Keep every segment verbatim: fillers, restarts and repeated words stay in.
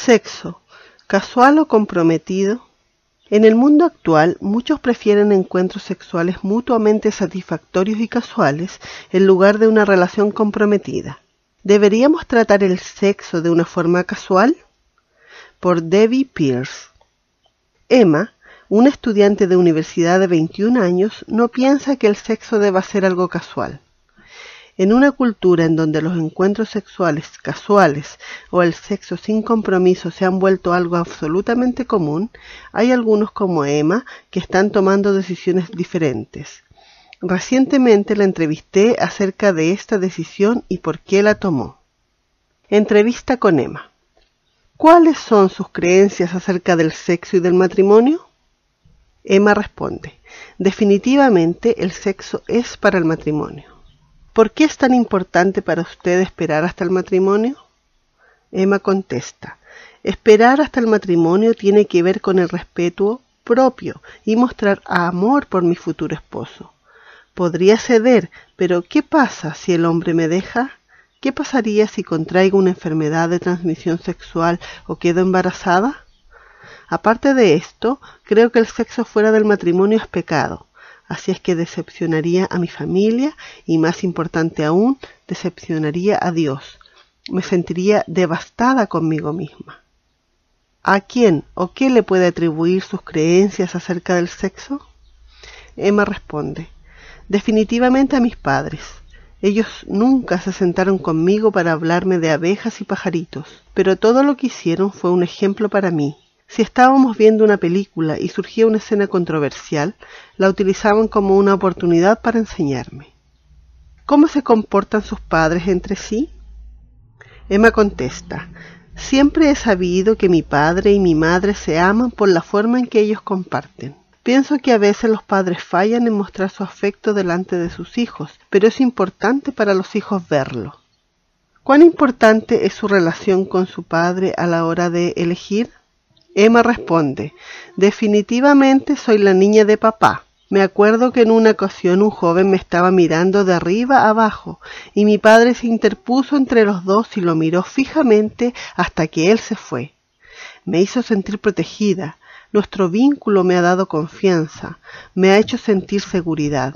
Sexo, casual o comprometido. En el mundo actual, muchos prefieren encuentros sexuales mutuamente satisfactorios y casuales en lugar de una relación comprometida. ¿Deberíamos tratar el sexo de una forma casual? Por Debbie Pierce. Emma, una estudiante de universidad de veintiún años, no piensa que el sexo deba ser algo casual. En una cultura en donde los encuentros sexuales casuales o el sexo sin compromiso se han vuelto algo absolutamente común, hay algunos como Emma que están tomando decisiones diferentes. Recientemente la entrevisté acerca de esta decisión y por qué la tomó. Entrevista con Emma. ¿Cuáles son sus creencias acerca del sexo y del matrimonio? Emma responde, definitivamente el sexo es para el matrimonio. ¿Por qué es tan importante para usted esperar hasta el matrimonio? Emma contesta, esperar hasta el matrimonio tiene que ver con el respeto propio y mostrar amor por mi futuro esposo. Podría ceder, pero ¿qué pasa si el hombre me deja? ¿Qué pasaría si contraigo una enfermedad de transmisión sexual o quedo embarazada? Aparte de esto, creo que el sexo fuera del matrimonio es pecado. Así es que decepcionaría a mi familia y, más importante aún, decepcionaría a Dios. Me sentiría devastada conmigo misma. ¿A quién o qué le puede atribuir sus creencias acerca del sexo? Emma responde, definitivamente a mis padres. Ellos nunca se sentaron conmigo para hablarme de abejas y pajaritos, pero todo lo que hicieron fue un ejemplo para mí. Si estábamos viendo una película y surgía una escena controversial, la utilizaban como una oportunidad para enseñarme. ¿Cómo se comportan sus padres entre sí? Emma contesta, siempre he sabido que mi padre y mi madre se aman por la forma en que ellos comparten. Pienso que a veces los padres fallan en mostrar su afecto delante de sus hijos, pero es importante para los hijos verlo. ¿Cuán importante es su relación con su padre a la hora de elegir? Emma responde, definitivamente soy la niña de papá. Me acuerdo que en una ocasión un joven me estaba mirando de arriba a abajo y mi padre se interpuso entre los dos y lo miró fijamente hasta que él se fue. Me hizo sentir protegida. Nuestro vínculo me ha dado confianza, me ha hecho sentir seguridad.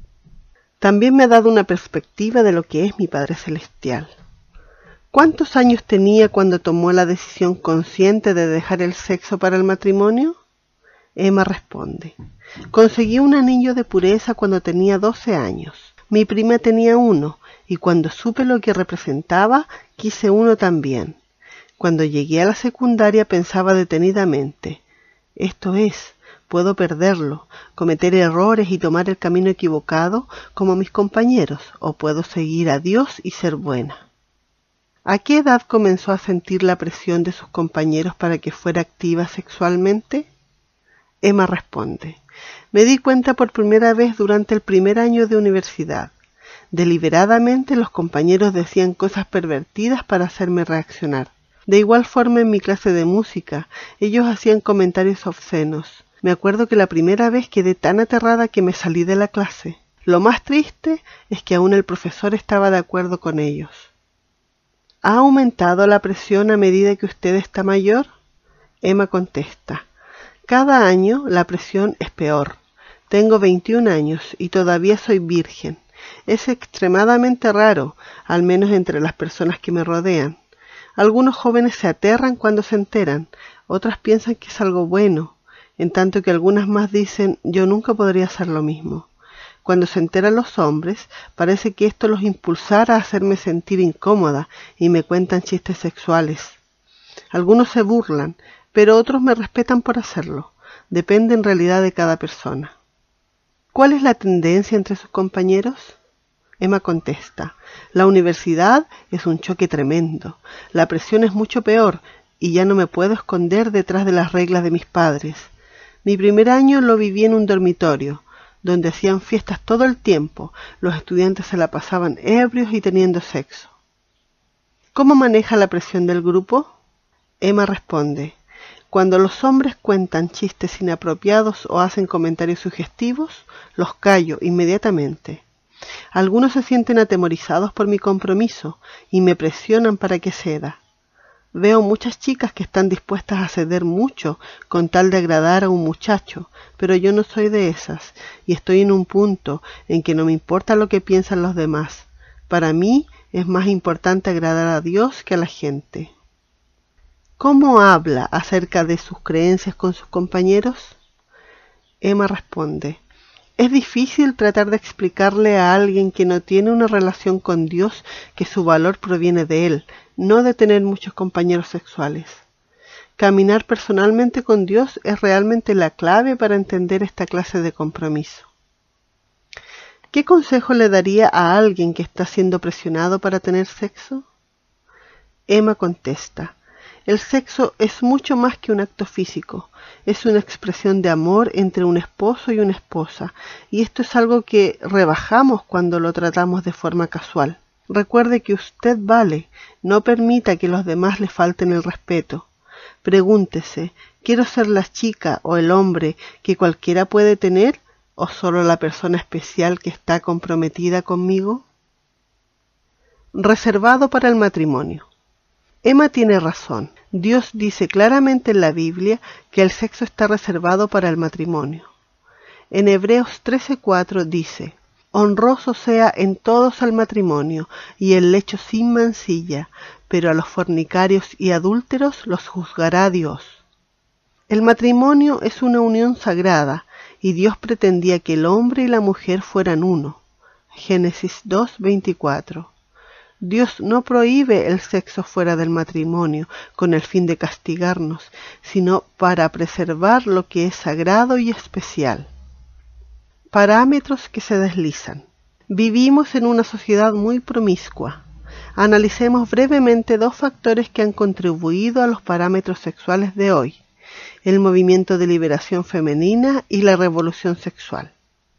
También me ha dado una perspectiva de lo que es mi Padre Celestial. ¿Cuántos años tenía cuando tomó la decisión consciente de dejar el sexo para el matrimonio? Emma responde, conseguí un anillo de pureza cuando tenía doce años. Mi prima tenía uno, y cuando supe lo que representaba, quise uno también. Cuando llegué a la secundaria pensaba detenidamente, esto es, puedo perderlo, cometer errores y tomar el camino equivocado como mis compañeros, o puedo seguir a Dios y ser buena. ¿A qué edad comenzó a sentir la presión de sus compañeros para que fuera activa sexualmente? Emma responde, me di cuenta por primera vez durante el primer año de universidad. Deliberadamente los compañeros decían cosas pervertidas para hacerme reaccionar. De igual forma en mi clase de música, ellos hacían comentarios obscenos. Me acuerdo que la primera vez quedé tan aterrada que me salí de la clase. Lo más triste es que aún el profesor estaba de acuerdo con ellos. ¿Ha aumentado la presión a medida que usted está mayor? Emma contesta, cada año la presión es peor. Tengo veintiún años y todavía soy virgen. Es extremadamente raro, al menos entre las personas que me rodean. Algunos jóvenes se aterran cuando se enteran, otras piensan que es algo bueno, en tanto que algunas más dicen, yo nunca podría hacer lo mismo. Cuando se enteran los hombres, parece que esto los impulsara a hacerme sentir incómoda y me cuentan chistes sexuales. Algunos se burlan, pero otros me respetan por hacerlo. Depende en realidad de cada persona. ¿Cuál es la tendencia entre sus compañeros? Emma contesta, la universidad es un choque tremendo. La presión es mucho peor y ya no me puedo esconder detrás de las reglas de mis padres. Mi primer año lo viví en un dormitorio, donde hacían fiestas todo el tiempo, los estudiantes se la pasaban ebrios y teniendo sexo. ¿Cómo maneja la presión del grupo? Emma responde, cuando los hombres cuentan chistes inapropiados o hacen comentarios sugestivos, los callo inmediatamente. Algunos se sienten atemorizados por mi compromiso y me presionan para que ceda. Veo muchas chicas que están dispuestas a ceder mucho con tal de agradar a un muchacho, pero yo no soy de esas, y estoy en un punto en que no me importa lo que piensan los demás. Para mí es más importante agradar a Dios que a la gente. ¿Cómo habla acerca de sus creencias con sus compañeros? Emma responde: es difícil tratar de explicarle a alguien que no tiene una relación con Dios que su valor proviene de Él, no de tener muchos compañeros sexuales. Caminar personalmente con Dios es realmente la clave para entender esta clase de compromiso. ¿Qué consejo le daría a alguien que está siendo presionado para tener sexo? Emma contesta: el sexo es mucho más que un acto físico, es una expresión de amor entre un esposo y una esposa, y esto es algo que rebajamos cuando lo tratamos de forma casual. Recuerde que usted vale, no permita que los demás le falten el respeto. Pregúntese, ¿quiero ser la chica o el hombre que cualquiera puede tener, o solo la persona especial que está comprometida conmigo? Reservado para el matrimonio. Emma tiene razón. Dios dice claramente en la Biblia que el sexo está reservado para el matrimonio. En Hebreos trece cuatro dice: honroso sea en todos el matrimonio y el lecho sin mancilla, pero a los fornicarios y adúlteros los juzgará Dios. El matrimonio es una unión sagrada y Dios pretendía que el hombre y la mujer fueran uno. Génesis dos veinticuatro. Dios no prohíbe el sexo fuera del matrimonio con el fin de castigarnos, sino para preservar lo que es sagrado y especial. Parámetros que se deslizan. Vivimos en una sociedad muy promiscua. Analicemos brevemente dos factores que han contribuido a los parámetros sexuales de hoy: el movimiento de liberación femenina y la revolución sexual.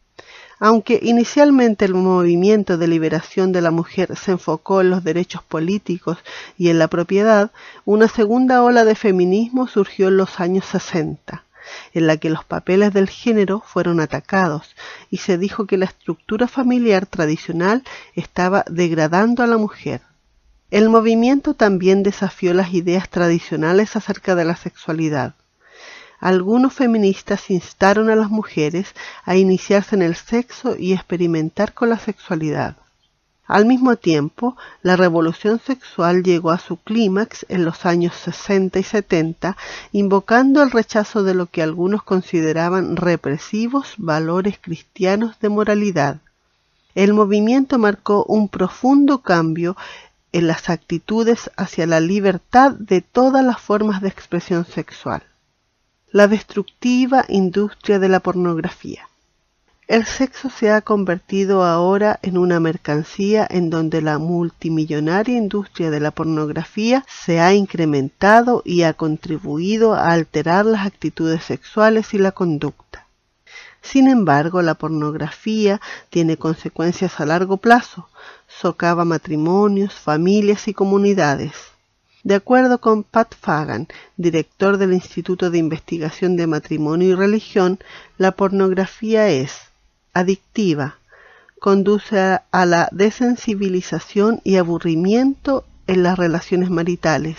Aunque inicialmente el movimiento de liberación de la mujer se enfocó en los derechos políticos y en la propiedad, una segunda ola de feminismo surgió en los años sesenta, en la que los papeles del género fueron atacados y se dijo que la estructura familiar tradicional estaba degradando a la mujer. El movimiento también desafió las ideas tradicionales acerca de la sexualidad. Algunos feministas instaron a las mujeres a iniciarse en el sexo y experimentar con la sexualidad. Al mismo tiempo, la revolución sexual llegó a su clímax en los años sesenta y setenta, invocando el rechazo de lo que algunos consideraban represivos valores cristianos de moralidad. El movimiento marcó un profundo cambio en las actitudes hacia la libertad de todas las formas de expresión sexual. La destructiva industria de la pornografía. El sexo se ha convertido ahora en una mercancía en donde la multimillonaria industria de la pornografía se ha incrementado y ha contribuido a alterar las actitudes sexuales y la conducta. Sin embargo, la pornografía tiene consecuencias a largo plazo, socava matrimonios, familias y comunidades. De acuerdo con Pat Fagan, director del Instituto de Investigación de Matrimonio y Religión, la pornografía es adictiva, conduce a la desensibilización y aburrimiento en las relaciones maritales.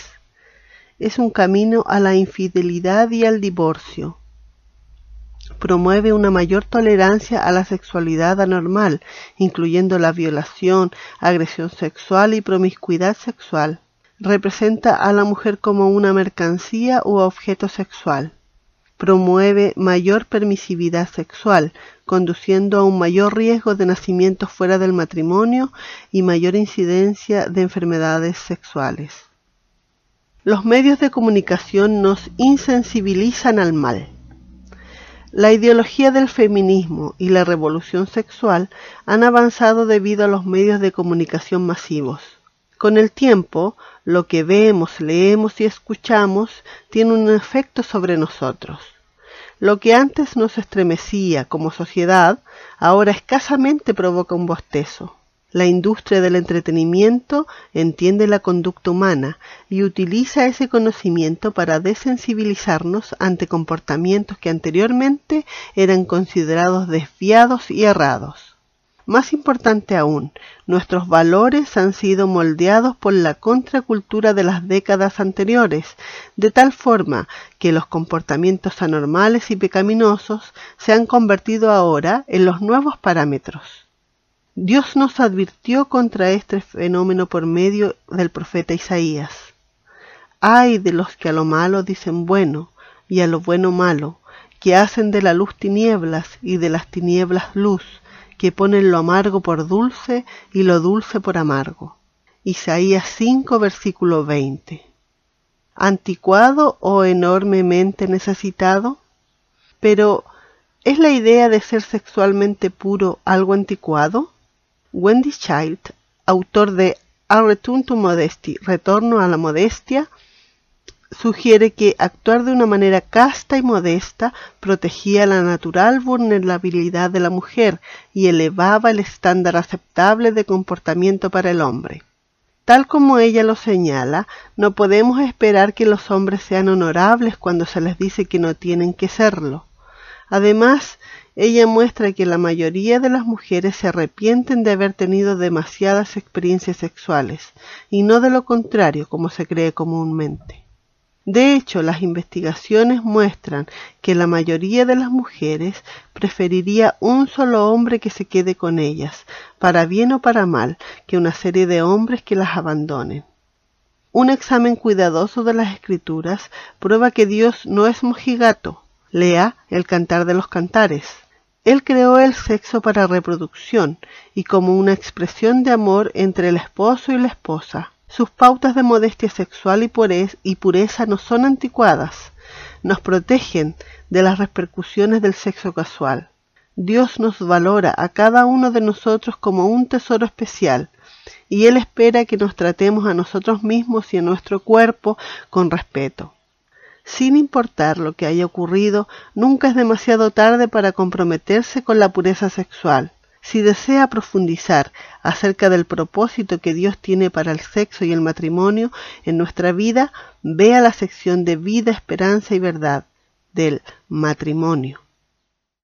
Es un camino a la infidelidad y al divorcio. Promueve una mayor tolerancia a la sexualidad anormal, incluyendo la violación, agresión sexual y promiscuidad sexual. Representa a la mujer como una mercancía u objeto sexual. Promueve mayor permisividad sexual, conduciendo a un mayor riesgo de nacimientos fuera del matrimonio y mayor incidencia de enfermedades sexuales. Los medios de comunicación nos insensibilizan al mal. La ideología del feminismo y la revolución sexual han avanzado debido a los medios de comunicación masivos. Con el tiempo, lo que vemos, leemos y escuchamos tiene un efecto sobre nosotros. Lo que antes nos estremecía como sociedad, ahora escasamente provoca un bostezo. La industria del entretenimiento entiende la conducta humana y utiliza ese conocimiento para desensibilizarnos ante comportamientos que anteriormente eran considerados desviados y errados. Más importante aún, nuestros valores han sido moldeados por la contracultura de las décadas anteriores, de tal forma que los comportamientos anormales y pecaminosos se han convertido ahora en los nuevos parámetros. Dios nos advirtió contra este fenómeno por medio del profeta Isaías. Ay de los que a lo malo dicen bueno y a lo bueno malo, que hacen de la luz tinieblas y de las tinieblas luz, que ponen lo amargo por dulce y lo dulce por amargo. Isaías cinco, versículo veinte. ¿Anticuado o enormemente necesitado? Pero, ¿es la idea de ser sexualmente puro algo anticuado? Wendy Child, autor de A Return to Modesty, Retorno a la Modestia, sugiere que actuar de una manera casta y modesta protegía la natural vulnerabilidad de la mujer y elevaba el estándar aceptable de comportamiento para el hombre. Tal como ella lo señala, no podemos esperar que los hombres sean honorables cuando se les dice que no tienen que serlo. Además, ella muestra que la mayoría de las mujeres se arrepienten de haber tenido demasiadas experiencias sexuales, y no de lo contrario, como se cree comúnmente. De hecho, las investigaciones muestran que la mayoría de las mujeres preferiría un solo hombre que se quede con ellas, para bien o para mal, que una serie de hombres que las abandonen. Un examen cuidadoso de las Escrituras prueba que Dios no es mojigato. Lea el Cantar de los Cantares. Él creó el sexo para reproducción y como una expresión de amor entre el esposo y la esposa. Sus pautas de modestia sexual y pureza no son anticuadas, nos protegen de las repercusiones del sexo casual. Dios nos valora a cada uno de nosotros como un tesoro especial, y Él espera que nos tratemos a nosotros mismos y a nuestro cuerpo con respeto. Sin importar lo que haya ocurrido, nunca es demasiado tarde para comprometerse con la pureza sexual. Si desea profundizar acerca del propósito que Dios tiene para el sexo y el matrimonio en nuestra vida, vea la sección de Vida, Esperanza y Verdad del matrimonio.